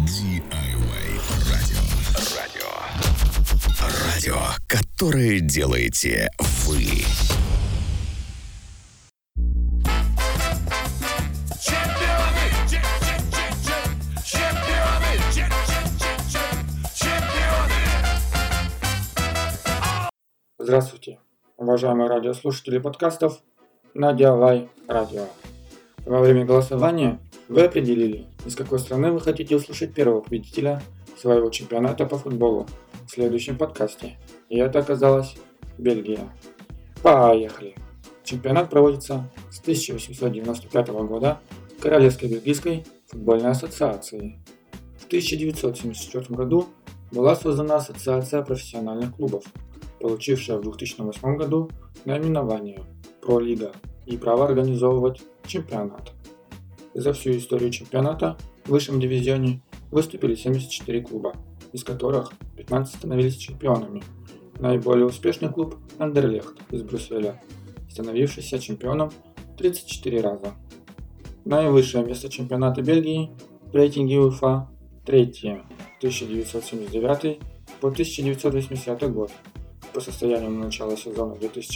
DIY радио. Радио, которое делаете вы. Здравствуйте, уважаемые радиослушатели подкастов на DIY радио. Во время голосования вы определили, из какой страны вы хотите услышать первого победителя своего чемпионата по футболу в следующем подкасте. И это оказалась Бельгия. Поехали! Чемпионат проводится с 1895 года Королевской бельгийской футбольной ассоциацией. В 1974 году была создана Ассоциация профессиональных клубов, получившая в 2008 году наименование Про-лига и право организовывать чемпионат. За всю историю чемпионата в высшем дивизионе выступили 74 клуба, из которых 15 становились чемпионами. Наиболее успешный клуб Андерлехт из Брюсселя, становившийся чемпионом 34 раза. Наивысшее место чемпионата Бельгии в рейтинге УЕФА – третье, 1979 по 1980 год. По состоянию на начало сезона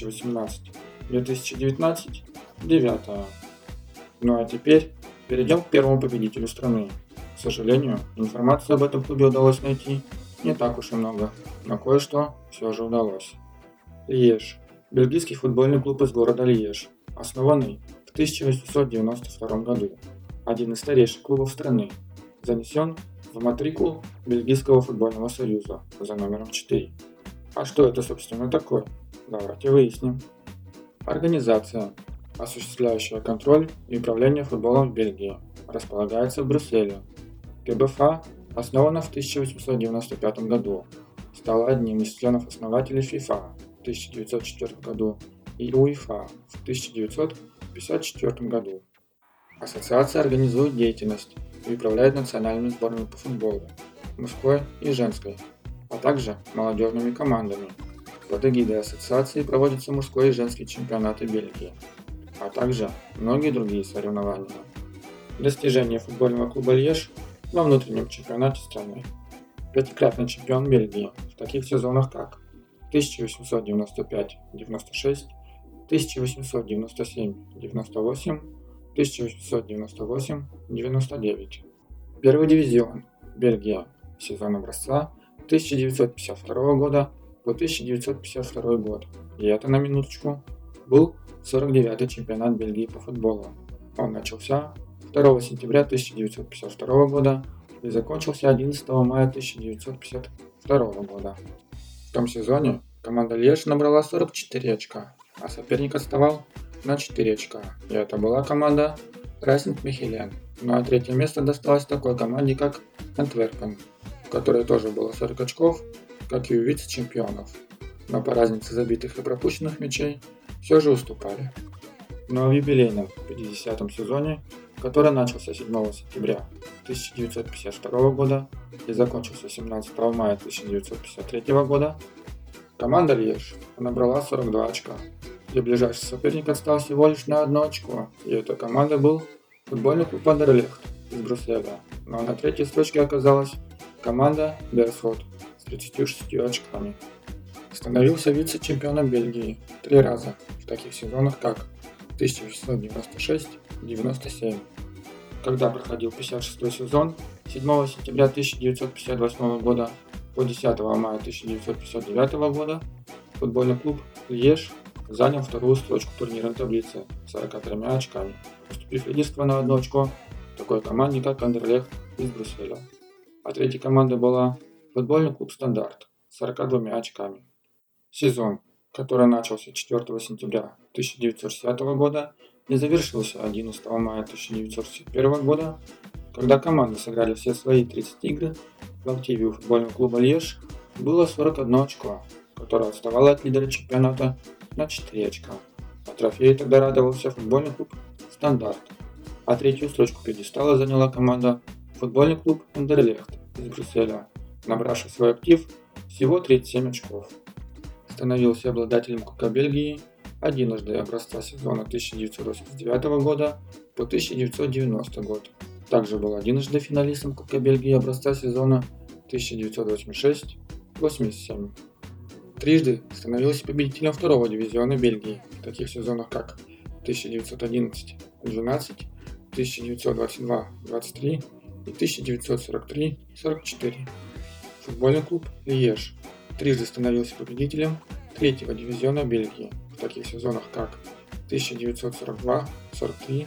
2018-2019 – 9-е. Ну а теперь перейдем к первому победителю страны. К сожалению, информации об этом клубе удалось найти не так уж и много, но кое-что все же удалось. Льеж. Бельгийский футбольный клуб из города Льеж, основанный в 1892 году. Один из старейших клубов страны, занесен в матрикул Бельгийского футбольного союза за номером 4. А что это, собственно, такое? Давайте выясним. Организация, осуществляющая контроль и управление футболом в Бельгии, располагается в Брюсселе. КБФА основана в 1895 году, стала одним из членов-основателей ФИФА в 1904 году и УЕФА в 1954 году. Ассоциация организует деятельность и управляет национальными сборами по футболу, мужской и женской, а также молодежными командами. Под эгидой ассоциации проводятся мужской и женский чемпионаты Бельгии, а также многие другие соревнования. Достижения футбольного клуба Льеж во внутреннем чемпионате страны. Пятикратный чемпион Бельгии в таких сезонах как 1895-96, 1897-98, 1898-99. Первый дивизион Бельгия, сезон образца 1952 года по 1952 год. И это, на минуточку, был 49-й чемпионат Бельгии по футболу. Он начался 2 сентября 1952 года и закончился 11 мая 1952 года. В том сезоне команда Льеж набрала 44 очка, а соперник отставал на 4 очка. И это была команда Рейсинг Мехелен. Ну а третье место досталось такой команде, как Антверпен, в которой тоже было 40 очков, как и у вице-чемпионов. Но по разнице забитых и пропущенных мячей все же уступали. Но в юбилейном 50-м сезоне, который начался 7 сентября 1952 года и закончился 17 мая 1953 года, команда Льеж набрала 42 очка, где ближайший соперник отстал всего лишь на 1 очко, и этой командой был футбольный клуб Андерлехт из Брюсселя. Но на третьей строчке оказалась команда Берсфорд с 36 очками. Становился вице-чемпионом Бельгии 3 раза в таких сезонах как 1996-97. Когда проходил 56-й сезон, 7 сентября 1958 года по 10 мая 1959 года футбольный клуб Льеж занял вторую строчку турнирной таблицы с 43 очками, уступив лидерство на 1 очко такой команде, как Андерлехт из Брюсселя. А третьей командой была футбольный клуб Стандарт с 42 очками. Сезон, который начался 4 сентября 1960 года и завершился 11 мая 1961 года, когда команды сыграли все свои 30 игр, в активе у футбольного клуба Льеж было 41 очко, которое отставало от лидера чемпионата на 4 очка. А трофею тогда радовался футбольный клуб Стандарт, а третью строчку пьедестала заняла команда футбольный клуб Андерлехт из Брюсселя, набравший в свой актив всего 37 очков. Становился обладателем Кубка Бельгии единожды образца сезона 1989 года по 1990 год, Также был единожды финалистом Кубка Бельгии образца сезона 1986-87. Трижды становился победителем второго дивизиона Бельгии в таких сезонах как 1911-12, 1922-23 и 1943-44. Футбольный клуб Льеж трижды становился победителем третьего дивизиона Бельгии в таких сезонах как 1942-43,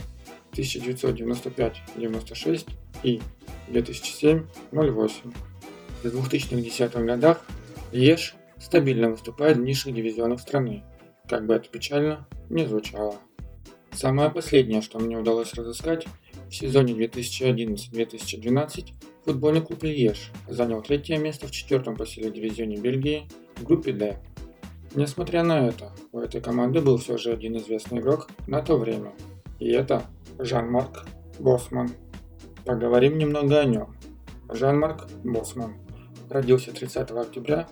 1995-96 и 2007-08. В 2010-х годах Льеж стабильно выступает в низших дивизионах страны, как бы это печально не звучало. Самое последнее, что мне удалось разыскать, в сезоне 2011-2012 футбольный клуб Льеж занял третье место в четвертом по силе дивизионе Бельгии в группе D. Несмотря на это, у этой команды был все же один известный игрок на то время, и это Жан-Марк Босман. Поговорим немного о нем. Жан-Марк Босман родился 30 октября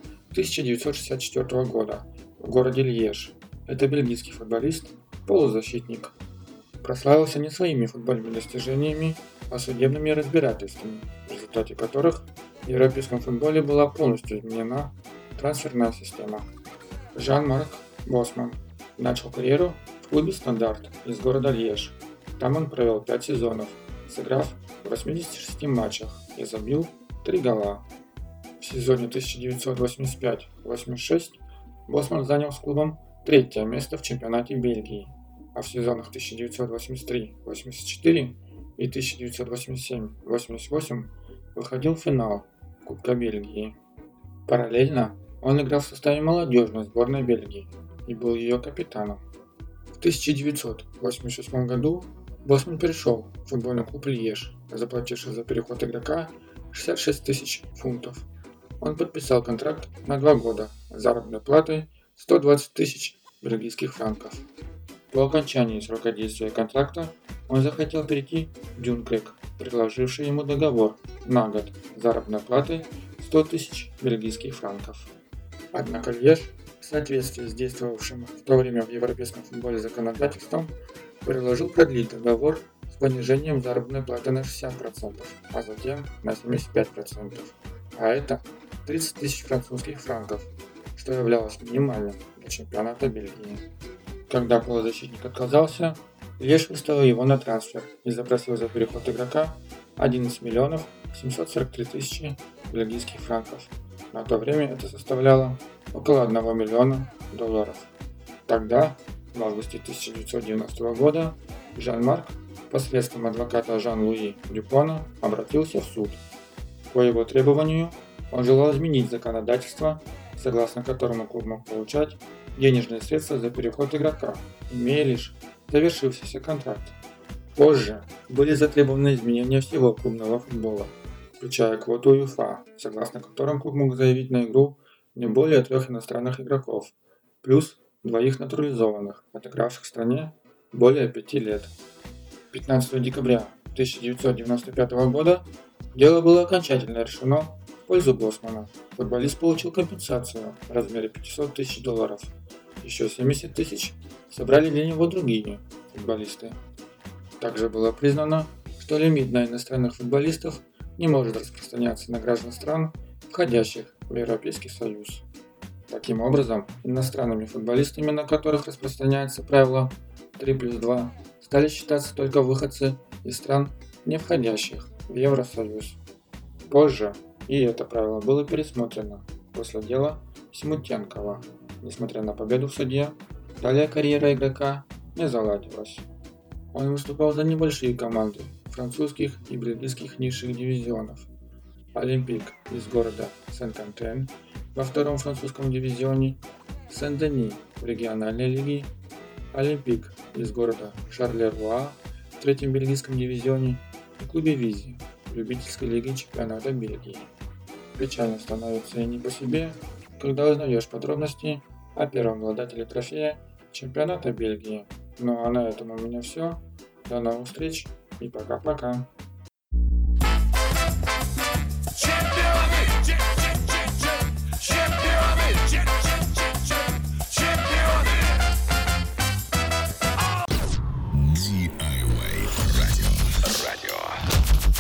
1964 года в городе Льеж. Это бельгийский футболист, полузащитник. Прославился не своими футбольными достижениями, а судебными разбирательствами, в результате которых в европейском футболе была полностью изменена трансферная система. Жан-Марк Босман начал карьеру в клубе «Стандарт» из города Льеж. Там он провел 5 сезонов, сыграв в 86 матчах и забил 3 гола. В сезоне 1985-86 Босман занял с клубом третье место в чемпионате Бельгии, а в сезонах 1983-84 и 1987-88 выходил в финал Кубка Бельгии. Параллельно он играл в составе молодежной сборной Бельгии и был ее капитаном. В 1986 году Босман перешел в футбольный клуб Льеж, заплативший за переход игрока 66 тысяч фунтов. Он подписал контракт на 2 года с заработной платой 120 тысяч бельгийских франков. По окончании срока действия контракта он захотел перейти в Дюнкерк, предложивший ему договор на год с заработной платой 100 тысяч бельгийских франков. Однако Льеж, в соответствии с действовавшим в то время в европейском футболе законодательством, предложил продлить договор с понижением заработной платы на 60%, а затем на 75%, а это 30 тысяч французских франков, что являлось минимальным для чемпионата Бельгии. Когда полузащитник отказался, Льеж выставил его на трансфер и запросил за переход игрока 11 миллионов 743 тысячи бельгийских франков. На то время это составляло около 1 миллиона долларов. Тогда, в августе 1990 года, Жан-Марк посредством адвоката Жан-Луи Дюпона обратился в суд. По его требованию он желал изменить законодательство, согласно которому клуб мог получать денежные средства за переход игрока, имея лишь завершившийся контракт. Позже были затребованы изменения всего клубного футбола, включая квоту УЕФА, согласно которым клуб мог заявить на игру не более 3 иностранных игроков, плюс 2 натурализованных, отыгравших в стране более 5 лет. 15 декабря 1995 года дело было окончательно решено в пользу Босмана. Футболист получил компенсацию в размере 500 тысяч долларов. Еще 70 тысяч собрали для него другие футболисты. Также было признано, что лимит на иностранных футболистов не может распространяться на граждан стран, входящих в Европейский Союз. Таким образом, иностранными футболистами, на которых распространяется правило 3+2, стали считаться только выходцы из стран, не входящих в Евросоюз. Позже и это правило было пересмотрено после дела Симутенкова. Несмотря на победу в суде, далее карьера игрока не заладилась. Он выступал за небольшие команды французских и бельгийских низших дивизионов. Олимпик из города Сен-Кантен во втором французском дивизионе, Сен-Дени в региональной лиге, Олимпик из города Шарлеруа в третьем бельгийском дивизионе и клубе Визи в любительской лиге чемпионата Бельгии. Печально становится и не по себе, когда узнаешь подробности о первом обладателе трофея чемпионата Бельгии. Ну а на этом у меня все. До новых встреч и пока-пока. DIY радио.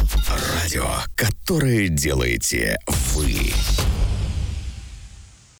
которое делаете вы.